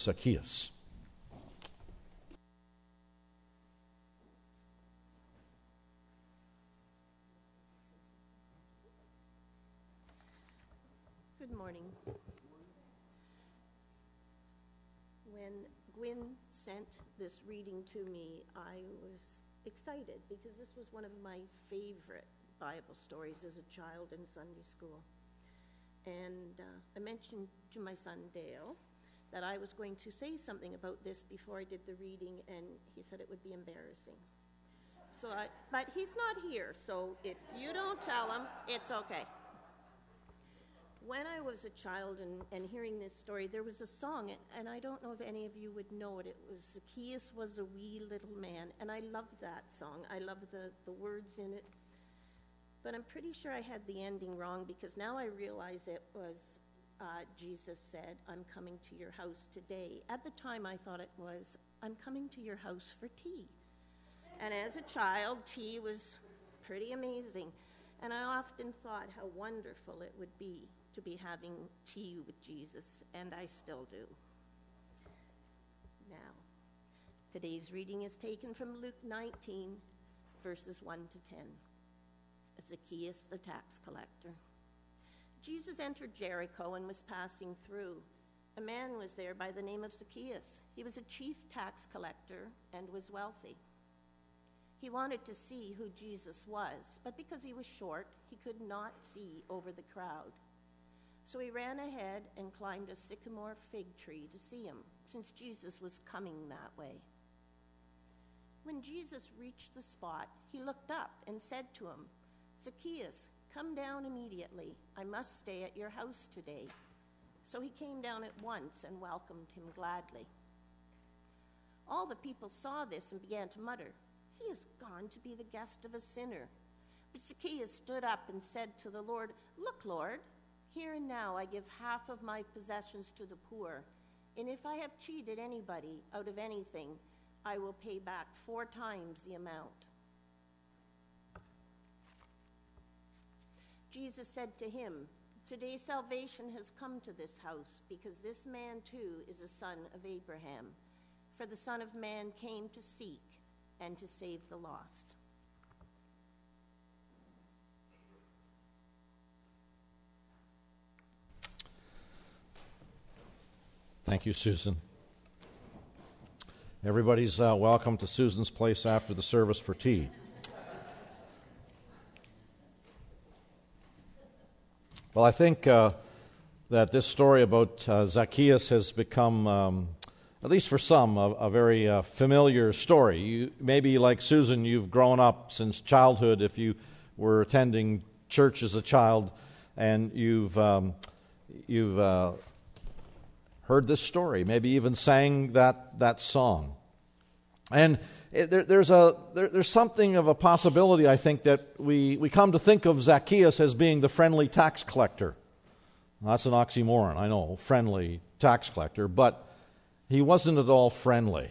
Zacchaeus. Good morning. When Gwyn sent this reading to me, I was excited because this was one of my favorite Bible stories as a child in Sunday school. And I mentioned to my son Dale that I was going to say something about this before I did the reading, and he said it would be embarrassing. But he's not here, so if you don't tell him, it's okay. When I was a child and hearing this story, there was a song, and I don't know if any of you would know it. It was Zacchaeus was a wee little man, and I love that song. I love the words in it. But I'm pretty sure I had the ending wrong, because now I realize it was Jesus said, "I'm coming to your house today." At the time, I thought it was, "I'm coming to your house for tea." And as a child, tea was pretty amazing. And I often thought how wonderful it would be to be having tea with Jesus, and I still do. Now, today's reading is taken from Luke 19, verses 1 to 10. Zacchaeus the tax collector. Jesus entered Jericho and was passing through. A man was there by the name of Zacchaeus. He was a chief tax collector and was wealthy. He wanted to see who Jesus was, but because he was short, he could not see over the crowd. So he ran ahead and climbed a sycamore fig tree to see him, since Jesus was coming that way. When Jesus reached the spot, he looked up and said to him, "Zacchaeus, come down immediately. I must stay at your house today." So he came down at once and welcomed him gladly. All the people saw this and began to mutter, "He has gone to be the guest of a sinner." But Zacchaeus stood up and said to the Lord, "Look, Lord, here and now I give half of my possessions to the poor, and if I have cheated anybody out of anything, I will pay back 4 times the amount." Jesus said to him, "Today salvation has come to this house, because this man too is a son of Abraham. For the Son of Man came to seek and to save the lost." Thank you, Susan. Everybody's welcome to Susan's place after the service for tea. Well, I think that this story about Zacchaeus has become, at least for some, a very familiar story. Maybe like Susan, you've grown up since childhood if you were attending church as a child, and you've heard this story, maybe even sang that song. And there's something of a possibility, I think, that we come to think of Zacchaeus as being the friendly tax collector. That's an oxymoron, I know, friendly tax collector, but he wasn't at all friendly.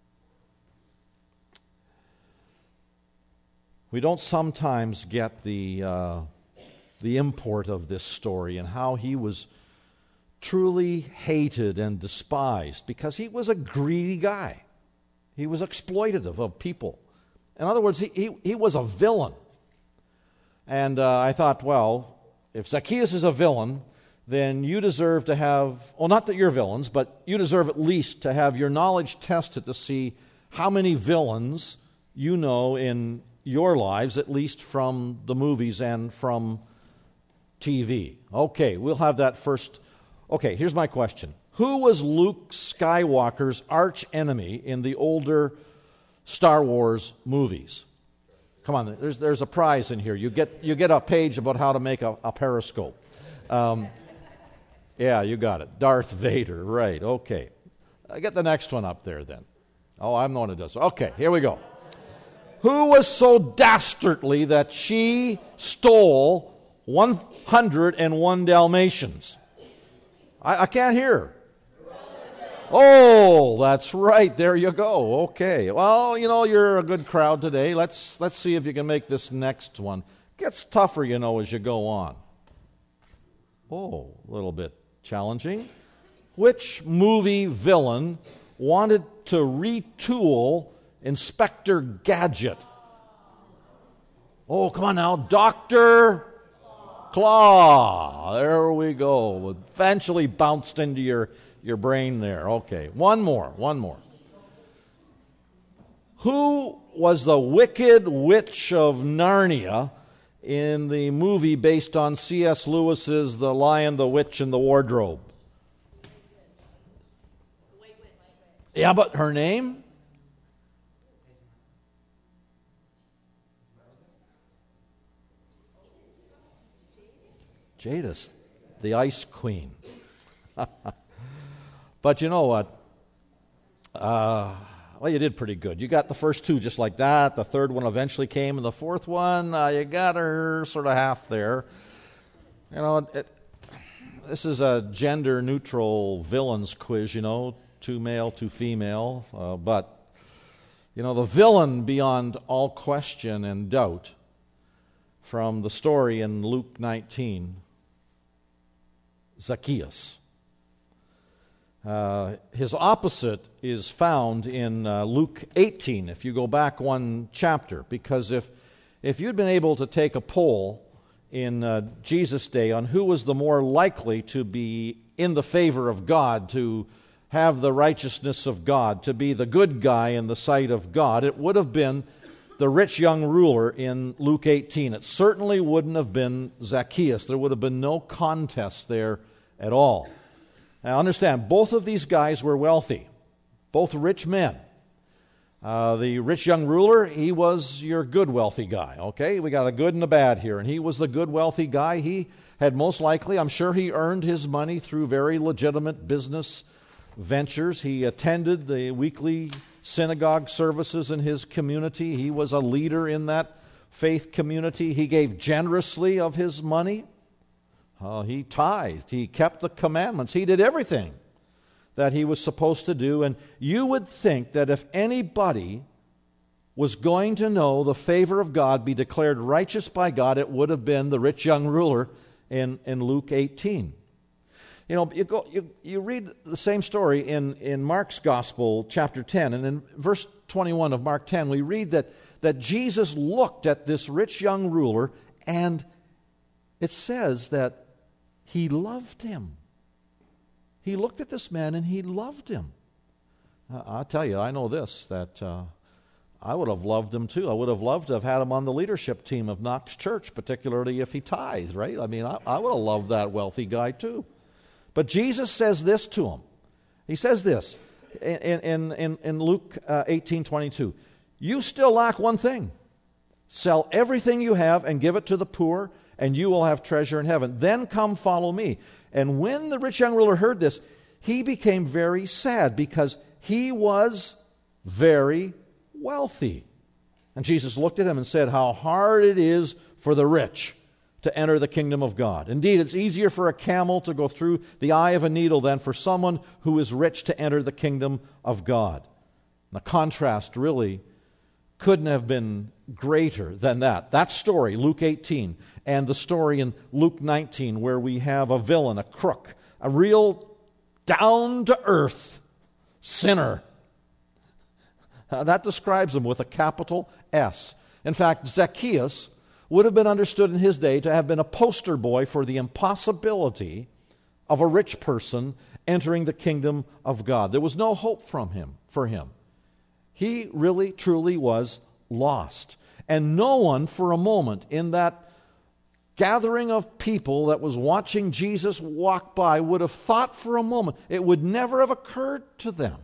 We don't sometimes get the import of this story and how he was truly hated and despised because he was a greedy guy. He was exploitative of people. In other words, he was a villain. And I thought, well, if Zacchaeus is a villain, then you deserve to have, well, not that you're villains, but you deserve at least to have your knowledge tested to see how many villains you know in your lives, at least from the movies and from TV. Okay, we'll have that first. Okay, here's my question. Who was Luke Skywalker's arch enemy in the older Star Wars movies? Come on, there's a prize in here. You get a page about how to make a periscope. Yeah, you got it. Darth Vader, right, okay. Get the next one up there then. Oh, I'm the one who does it. Okay, here we go. Who was so dastardly that she stole 101 Dalmatians? I can't hear. Oh, that's right. There you go. Okay. Well, you're a good crowd today. Let's see if you can make this next one. Gets tougher, as you go on. Oh, a little bit challenging. Which movie villain wanted to retool Inspector Gadget? Oh, come on now. Dr. Claw. There we go. Eventually bounced into your brain there. Okay, one more. Who was the Wicked Witch of Narnia in the movie based on C.S. Lewis's The Lion, the Witch, and the Wardrobe? Yeah, but her name? Jadis, the Ice Queen. But you know what? Well, you did pretty good. You got the first two just like that. The third one eventually came, and the fourth one, you got her sort of half there. You know, this is a gender-neutral villains quiz, you know, 2 male, 2 female. But, you know, the villain beyond all question and doubt from the story in Luke 19, Zacchaeus. His opposite is found in Luke 18, if you go back one chapter, because if you'd been able to take a poll in Jesus' day on who was the more likely to be in the favor of God, to have the righteousness of God, to be the good guy in the sight of God, it would have been the rich young ruler in Luke 18. It certainly wouldn't have been Zacchaeus. There would have been no contest there at all. Now understand, both of these guys were wealthy, both rich men. The rich young ruler, he was your good wealthy guy, okay? We got a good and a bad here, and he was the good wealthy guy. He had most likely, I'm sure he earned his money through very legitimate business ventures. He attended the weekly synagogue services in his community. He was a leader in that faith community. He gave generously of his money. He tithed. He kept the commandments. He did everything that he was supposed to do. And you would think that if anybody was going to know the favor of God, be declared righteous by God, it would have been the rich young ruler in Luke 18. You know, you read the same story in Mark's Gospel, chapter 10, and in verse 21 of Mark 10, we read that Jesus looked at this rich young ruler, and it says that he loved him. He looked at this man and he loved him. I'll tell you, I know this, that I would have loved him too. I would have loved to have had him on the leadership team of Knox Church, particularly if he tithed, right? I mean, I would have loved that wealthy guy too. But Jesus says this to him. He says this in Luke 18:22. You still lack one thing. Sell everything you have and give it to the poor, and you will have treasure in heaven. Then come follow me. And when the rich young ruler heard this, he became very sad because he was very wealthy. And Jesus looked at him and said, how hard it is for the rich to enter the kingdom of God. Indeed, it's easier for a camel to go through the eye of a needle than for someone who is rich to enter the kingdom of God. The contrast really couldn't have been greater than that. That story, Luke 18, and the story in Luke 19, where we have a villain, a crook, a real down-to-earth sinner. That describes him with a capital S. In fact, Zacchaeus would have been understood in his day to have been a poster boy for the impossibility of a rich person entering the kingdom of God. There was no hope for him. He really, truly was lost. And no one for a moment in that gathering of people that was watching Jesus walk by would have thought for a moment, it would never have occurred to them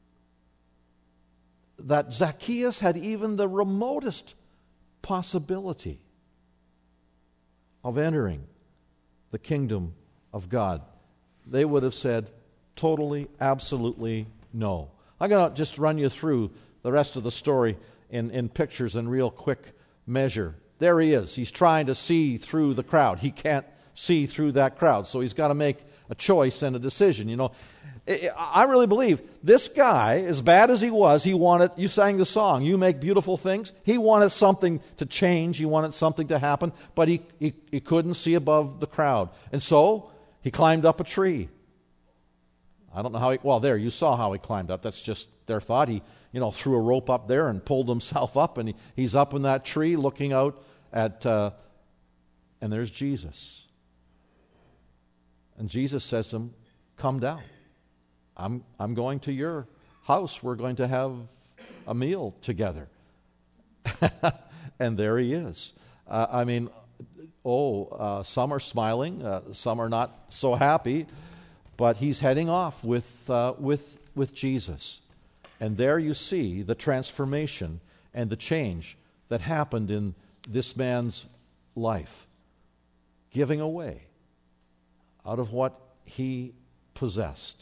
that Zacchaeus had even the remotest possibility of entering the kingdom of God. They would have said totally, absolutely no. I'm going to just run you through the rest of the story in pictures in real quick measure. There he is. He's trying to see through the crowd. He can't see through that crowd, so he's got to make a choice and a decision. You know, I really believe this guy, as bad as he was, he wanted, you sang the song, You Make Beautiful Things. He wanted something to change. He wanted something to happen, but he couldn't see above the crowd. And so he climbed up a tree. I don't know how there, you saw how he climbed up. That's just their thought. He, threw a rope up there and pulled himself up, and he's up in that tree looking out at, and there's Jesus. And Jesus says to him, come down. I'm going to your house. We're going to have a meal together. And there he is. Some are smiling, some are not so happy, but he's heading off with Jesus. And there you see the transformation and the change that happened in this man's life, giving away out of what he possessed.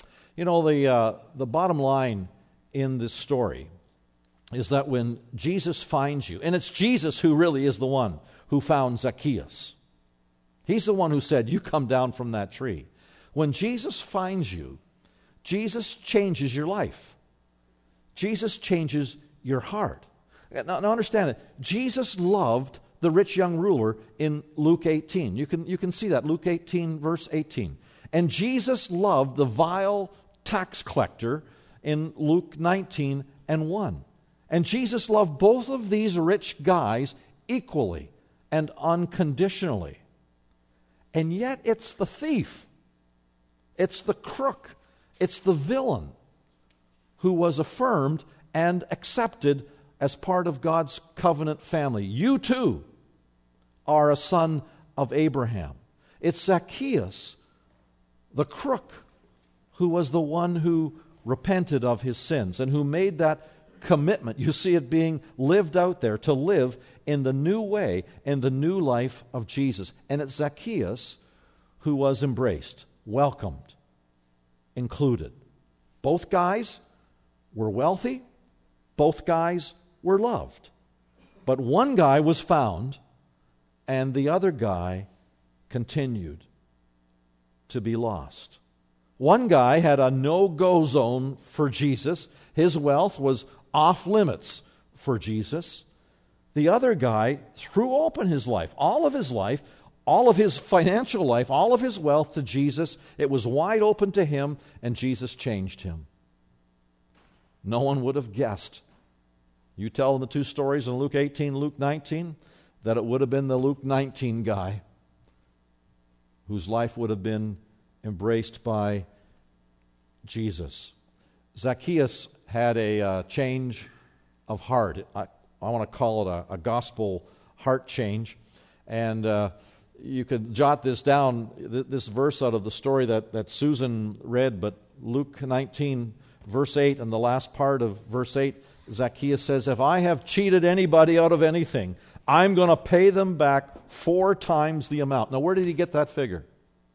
The bottom line in this story is that when Jesus finds you, and it's Jesus who really is the one who found Zacchaeus. He's the one who said, you come down from that tree. When Jesus finds you, Jesus changes your life. Jesus changes your heart. Now understand it. Jesus loved the rich young ruler in Luke 18. You can see that, Luke 18, verse 18. And Jesus loved the vile tax collector in Luke 19 and 1. And Jesus loved both of these rich guys equally and unconditionally. And yet it's the thief, it's the crook, it's the villain who was affirmed and accepted as part of God's covenant family. You too are a son of Abraham. It's Zacchaeus, the crook, who was the one who repented of his sins and who made that commitment. You see it being lived out there to live in the new way, in the new life of Jesus. And it's Zacchaeus who was embraced, welcomed, included. Both guys were wealthy. Both guys were loved. But one guy was found, and the other guy continued to be lost. One guy had a no-go zone for Jesus. His wealth was off limits for Jesus. The other guy threw open his life, all of his financial life, all of his wealth to Jesus. It was wide open to him, and Jesus changed him. No one would have guessed. You tell them the two stories in Luke 18, Luke 19, that it would have been the Luke 19 guy whose life would have been embraced by Jesus. Zacchaeus had a change of heart. I want to call it a gospel heart change. And you could jot this down, this verse out of the story that Susan read, but Luke 19, verse 8, and the last part of verse 8, Zacchaeus says, if I have cheated anybody out of anything, I'm going to pay them back 4 times the amount. Now, where did he get that figure?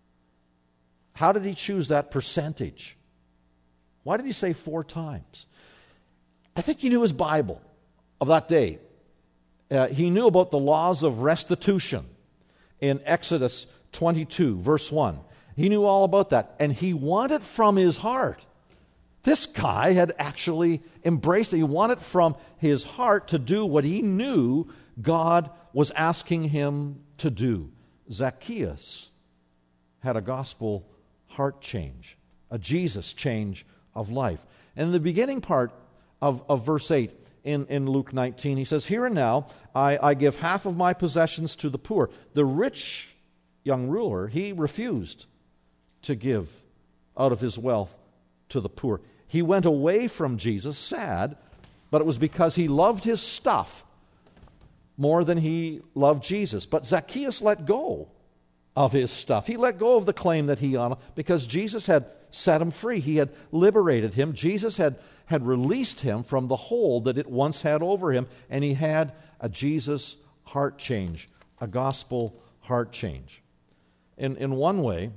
How did he choose that percentage? Why did he say 4 times? I think he knew his Bible of that day. He knew about the laws of restitution in Exodus 22, verse 1. He knew all about that, and he wanted from his heart. This guy had actually embraced it. He wanted from his heart to do what he knew God was asking him to do. Zacchaeus had a gospel heart change, a Jesus change of life. And in the beginning part of verse 8 in Luke 19, he says, here and now I give half of my possessions to the poor. The rich young ruler, he refused to give out of his wealth to the poor. He went away from Jesus, sad, but it was because he loved his stuff more than he loved Jesus. But Zacchaeus let go of his stuff. He let go of the claim that he honored because Jesus had set him free. He had liberated him. Jesus had released him from the hold that it once had over him, and he had a Jesus heart change, a gospel heart change. In one way,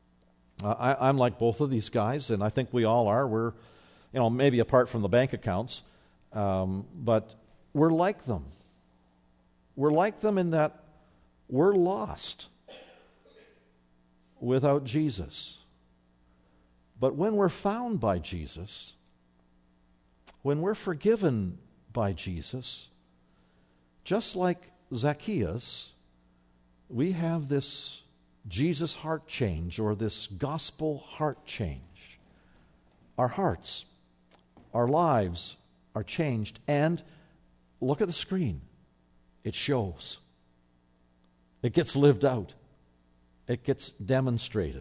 I'm like both of these guys, and I think we all are. We're, maybe apart from the bank accounts, but we're like them. We're like them in that we're lost without Jesus. But when we're found by Jesus, when we're forgiven by Jesus, just like Zacchaeus, we have this Jesus heart change or this gospel heart change. our hearts, our lives are changed. And look at the screen. It shows. It gets lived out. It gets demonstrated.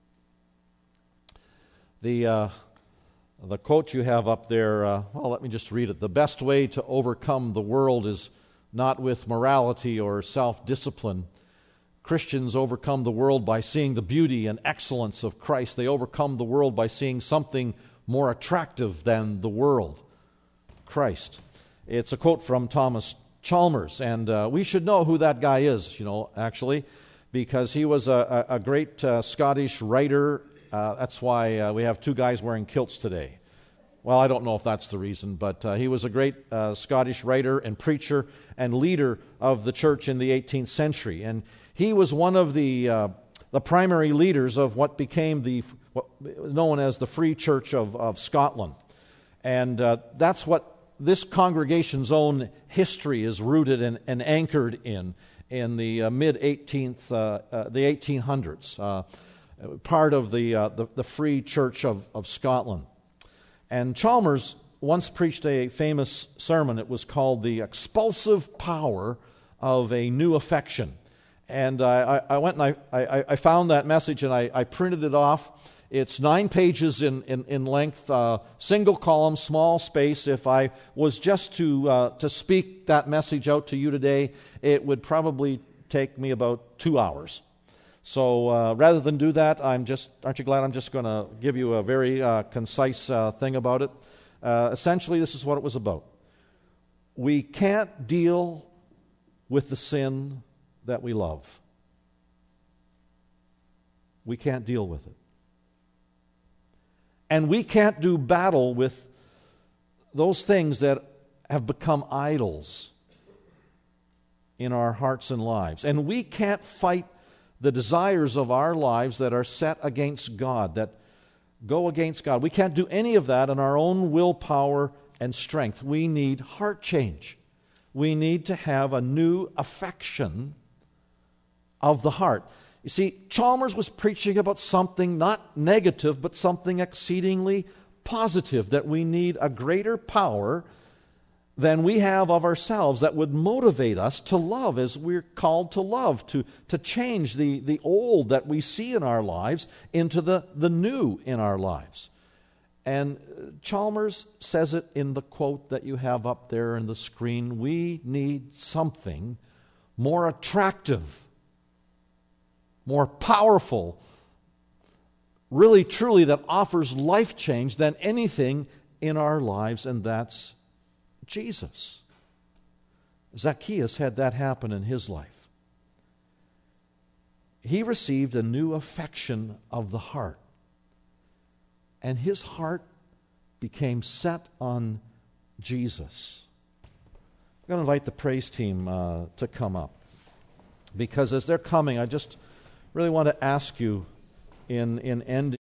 The quote you have up there, well, let me just read it. The best way to overcome the world is not with morality or self-discipline. Christians overcome the world by seeing the beauty and excellence of Christ. They overcome the world by seeing something more attractive than the world, Christ. It's a quote from Thomas Chalmers, and we should know who that guy is, actually, because he was a great Scottish writer. That's why we have two guys wearing kilts today. Well, I don't know if that's the reason, but he was a great Scottish writer and preacher and leader of the church in the 18th century. And he was one of the primary leaders of what became what known as the Free Church of Scotland. And that's what this congregation's own history is rooted and anchored in the the 1800s. Part of the Free Church of Scotland. And Chalmers once preached a famous sermon. It was called The Expulsive Power of a New Affection. And I went and I found that message and I printed it off. It's 9 pages in length, single column, small space. If I was just to speak that message out to you today, it would probably take me about 2 hours. So rather than do that, aren't you glad I'm just going to give you a very concise thing about it? Essentially, this is what it was about. We can't deal with the sin that we love. We can't deal with it. And we can't do battle with those things that have become idols in our hearts and lives. And we can't fight the desires of our lives that are set against God, that go against God. We can't do any of that in our own willpower and strength. We need heart change. We need to have a new affection of the heart. You see, Chalmers was preaching about something not negative, but something exceedingly positive, that we need a greater power than we have of ourselves that would motivate us to love as we're called to love, to change the old that we see in our lives into the new in our lives. And Chalmers says it in the quote that you have up there in the screen. We need something more attractive, more powerful, really truly that offers life change than anything in our lives, and that's Jesus. Zacchaeus had that happen in his life. He received a new affection of the heart, and his heart became set on Jesus. I'm going to invite the praise team to come up, because as they're coming, I just really want to ask you in ending